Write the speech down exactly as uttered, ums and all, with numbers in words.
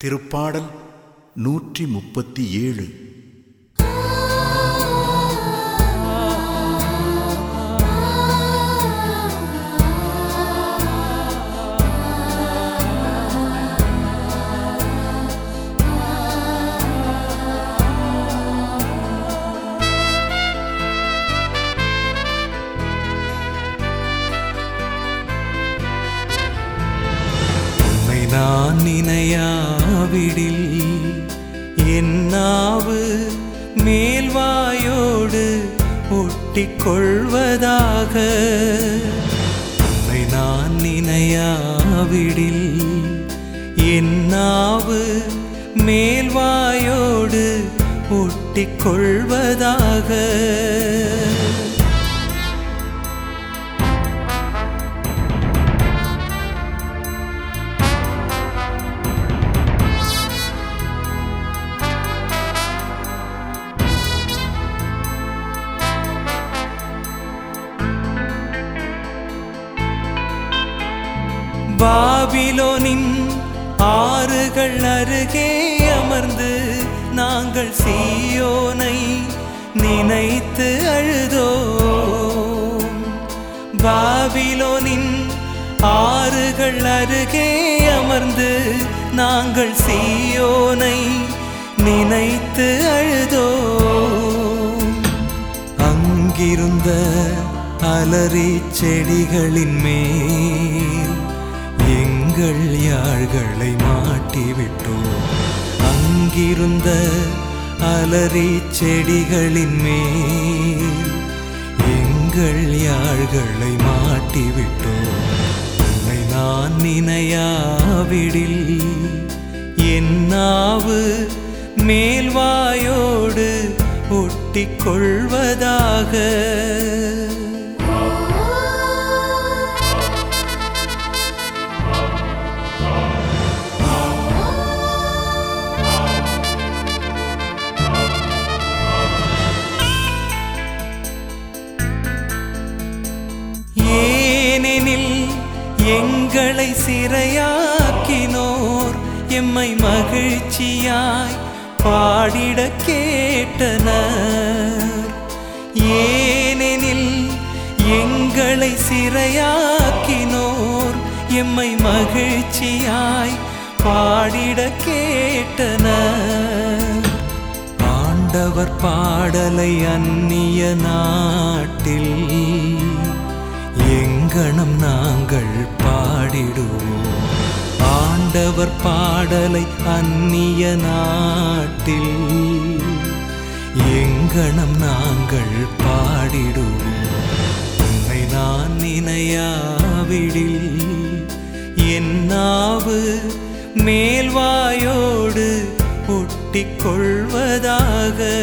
திருப்பாடல் நூற்றி முப்பத்தி ஏழு. நான் நினையாவிடில் என் நாவு மேல்வாயோடு ஒட்டிக் கொள்வதாக. உன்னை நான் நினையாவிடில் என் நாவு மேல்வாயோடு ஒட்டிக் கொள்வதாக. பாபிலோனின் ஆறுகள் அருகே அமர்ந்து நாங்கள் சீயோனை நினைத்து அழுதோம். பாபிலோனின் ஆறுகள் அருகே அமர்ந்து நாங்கள் சீயோனை நினைத்து அழுதோம். அங்கிருந்த அலரி செடிகளின் மேல் எங்கள் யாழ்களை மாட்டிவிட்டோம். அங்கிருந்த அலரி செடிகளின் மேல் எங்கள் யாழ்களை மாட்டிவிட்டோம். உன்னை நான் நினையாவிடில் என் நாவு மேல்வாயோடு ஒட்டிக் கொள்வதாக. ஏனெனில் எங்களை சிறையாக்கினோர் எம்மை மகிழ்ச்சியாய் பாடிட கேட்டனர். ஏனெனில் எங்களை சிறையாக்கினோர் எம்மை மகிழ்ச்சியாய் பாடிட கேட்டனர். ஆண்டவர் பாடலை அந்நிய நாட்டில் எங்கனம் நாங்கள் பாடிடுவோம். ஆண்டவர் பாடலை அந்நிய நாட்டில் எங்கனம் நாங்கள் பாடிடுவோம். உன்னை நான் நினையாவிடில் என் நாவு மேல்வாயோடு ஒட்டிக் கொள்வதாக.